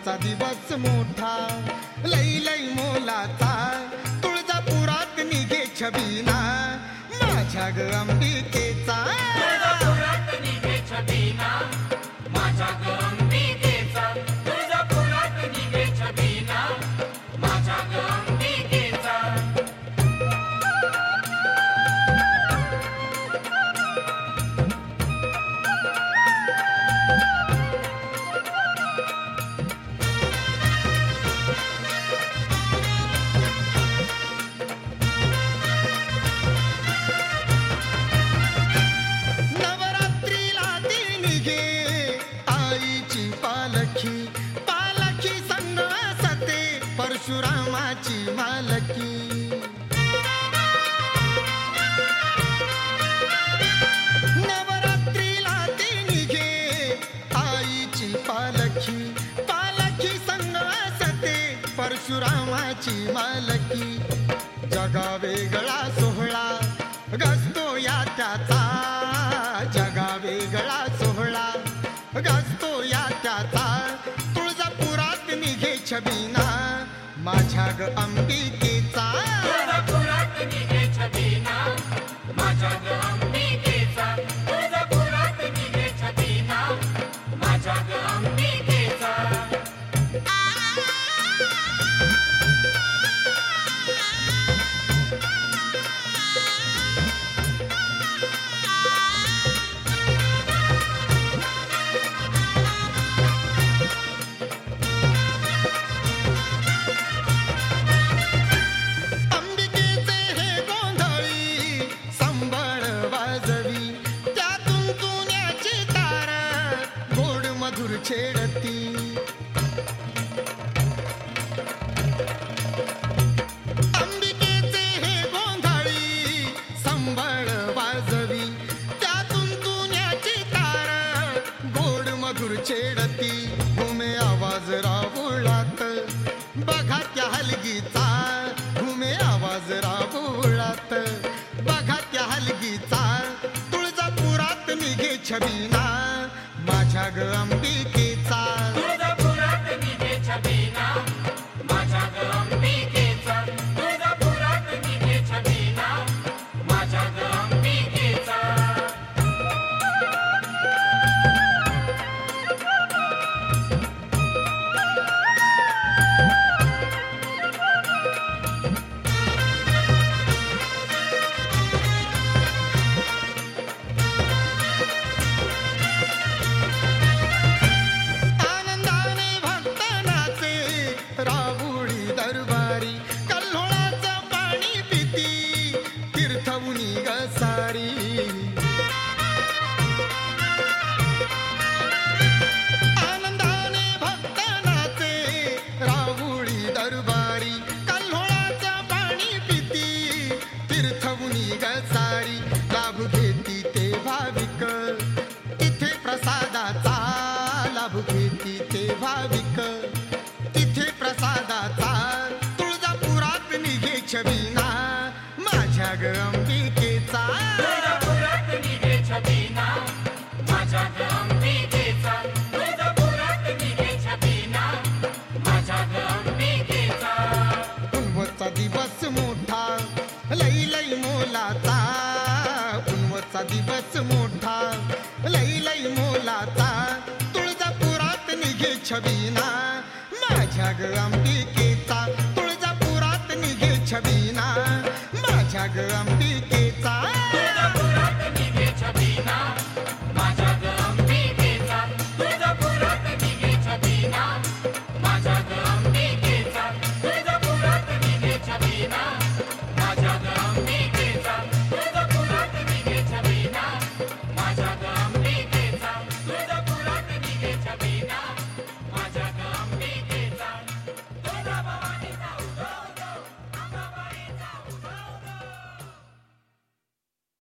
पुनवचा दिवस मोठा लई लई मोलाचा तुळजापुरात निघे छबिना माझ्या ग अंबिकेचा तुळजापुरात निघे छबिना माझ्या ग अंबिकेचा तुळजापुरात निघे छबिना माझ्या ग अंबिकेचा नवरात्रीला ती निघे आईची पालखी पालखी संग असते परशुरामाची मालकी नवरात्रीला ती निघे आईची पालखी पालखी संग असते परशुरामाची मालकी जगा वेगळा सोहळा गाजतो या त्याचा जगा वेगळा सोहळा गाजतो या त्याचा तुळजापुरात निघे छबिना माझ्या ग अंबिकेचा तुळजापुरात निघे छबिना माझ्या ग अंबिकेचा तुळजापुरात निघे छबिना माझ्या ग अंबिकेचा अंबिकेचे हे गोंधळी संबळ वाजवी त्यातून चुन्याची तार गोड मधुर छेडती अंबिकेचे हे गोंधळी संबळ वाजवी त्यातून चुन्याची तार गोड मधुर छेडती घुमे आवाज राहुळात बघा त्या हलगीचा घुमे आवाज राहुळात बघा त्या हलगीचा तुळजापुरात निघे छबिना माझ्या ग अंबिकेचा तुळजापुरात निघे छबिना माझ्या ग अंबिकेचा तुळजापुरात निघे छबिना माझ्या ग अंबिकेचा आनंदाने भक्त नाचे राहुळी दरबारी कल्होळाचं पाणी पिती तीर्थवुनी ग सारी आनंदाने भक्त नाचे राहुळी दरबारी कल्होळाचं पाणी पिती तीर्थवुनी ग सारी लाभ घेती ते भाविक तिथे प्रसादाचा लाभ घेती ते भाविक तिथे प्रसादाचा तुळजापुरात निघे छबिना माझ्या ग अंबिकेचा तुळजापुरात निघे छबिना माझ्या ग अंबिकेचा तुळजापुरात निघे छबिना माझ्या ग अंबिकेचा पुनवचा दिवस मोठा लई लई मोलाचा पुनवचा दिवस मोठा लई लई मोलाचा तुळजापुरात निघे छबिना माझ्या ग अंबिकेचा तुळजापुरात निघे छबिना माझ्या ग अंबिके